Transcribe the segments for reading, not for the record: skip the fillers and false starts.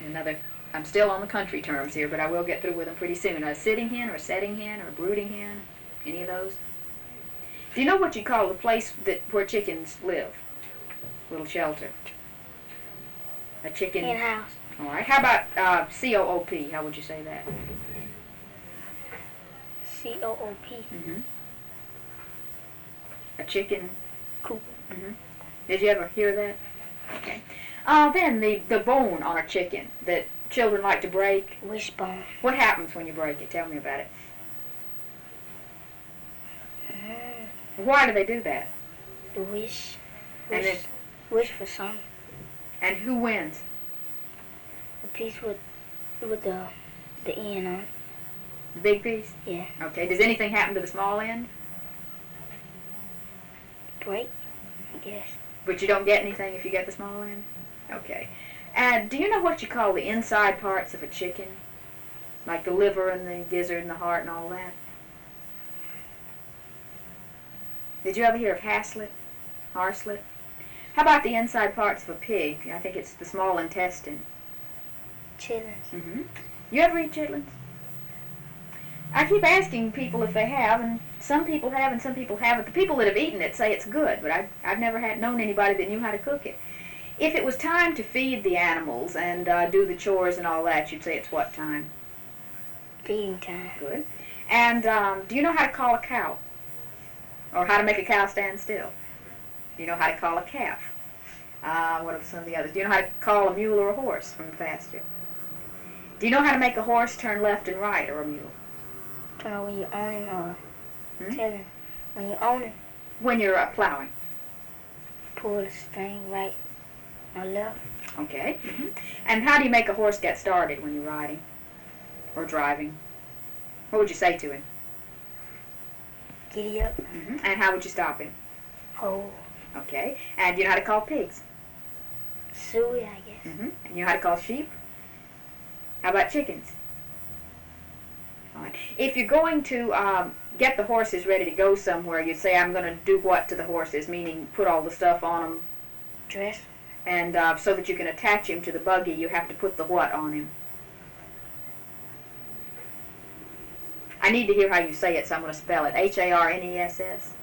Another, I'm still on the country terms here, but I will get through with them pretty soon. A sitting hen or a setting hen or a brooding hen? Any of those? Do you know what you call the place where chickens live? Little shelter. A chicken... Hen house. All right. How about C-O-O-P? How would you say that? C-O-O-P. Mm-hmm. A chicken... Coop. Mm-hmm. Did you ever hear that? Okay. Then the bone on a chicken that children like to break. Wishbone. What happens when you break it? Tell me about it. Why do they do that? The wish. And Wish for something. And who wins? The piece with the end on it. The big piece? Yeah. Okay. Does anything happen to the small end? Break, I guess. But you don't get anything if you get the small end? Okay. And do you know what you call the inside parts of a chicken? Like the liver and the gizzard and the heart and all that? Did you ever hear of haslet? Harslet? How about the inside parts of a pig? I think it's the small intestine. Chitlins. Mm-hmm. You ever eat chitlins? I keep asking people if they have, and some people have and some people haven't. The people that have eaten it say it's good, but I've never known anybody that knew how to cook it. If it was time to feed the animals and do the chores and all that, you'd say it's what time? Feeding time. Good. And do you know how to call a cow? Or how to make a cow stand still? Do you know how to call a calf? What are some of the others? Do you know how to call a mule or a horse from the pasture? Do you know how to make a horse turn left and right, or a mule? Turn on when you own it or tell him when you own it. When you're plowing. Pull the string right or left. Okay. Mm-hmm. And how do you make a horse get started when you're riding or driving? What would you say to him? Giddy up. Mm-hmm. And how would you stop him? Hold. Okay. And do you know how to call pigs? Suey, I guess. Mm-hmm. And you know how to call sheep? How about chickens? All right. If you're going to get the horses ready to go somewhere, you'd say, I'm going to do what to the horses, meaning put all the stuff on them. Dress. And so that you can attach him to the buggy, you have to put the what on him? I need to hear how you say it, so I'm going to spell it. H-A-R-N-E-S-S?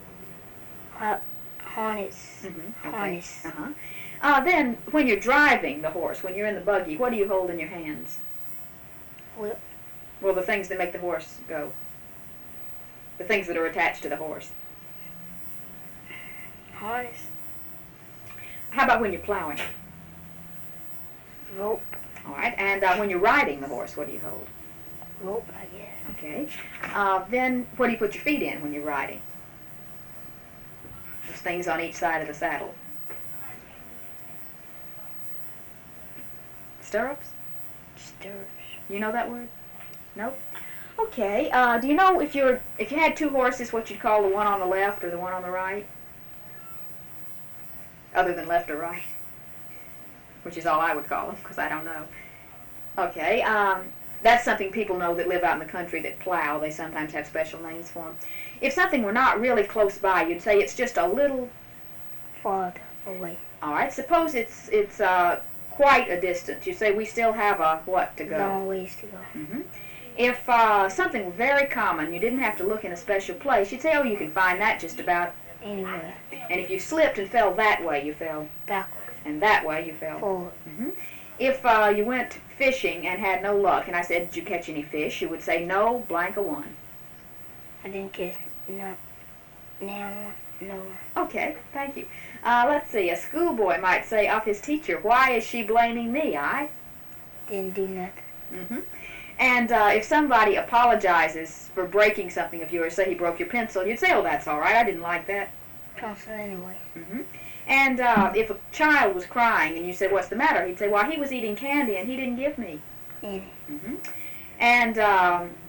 Harness. Mm-hmm. Okay. Harness. Uh-huh. Then, when you're driving the horse, when you're in the buggy, what do you hold in your hands? Whip. Well, the things that make the horse go. The things that are attached to the horse. Harness. How about when you're plowing? Rope. All right. And when you're riding the horse, what do you hold? Rope, I guess. Okay. Then, what do you put your feet in when you're riding? There's things on each side of the saddle. Stirrups? Stirrups. You know that word? Nope. Okay. Do you know if you had two horses, what you'd call the one on the left or the one on the right? Other than left or right, which is all I would call them because I don't know. Okay. That's something people know that live out in the country that plow. They sometimes have special names for them. If something were not really close by, you'd say it's just a little farther away. All right. Suppose it's quite a distance. You say we still have a what to go? Long ways to go. Mm-hmm. If something very common, you didn't have to look in a special place, you'd say, oh, you can find that just about anywhere. And if you slipped and fell that way, you fell backward. And that way, you fell forward. Mm-hmm. If you went fishing and had no luck, and I said, did you catch any fish? You would say, no, blank a one. I didn't catch no. Okay, thank you. Let's see. A schoolboy might say of his teacher, why is she blaming me? I didn't do nothing. Mm-hmm. And if somebody apologizes for breaking something of yours, say he broke your pencil, you'd say, oh, that's all right. I didn't like that. Pencil anyway. Mm-hmm. And if a child was crying and you said, what's the matter? He'd say, well, he was eating candy and he didn't give me. Any. Mm-hmm. And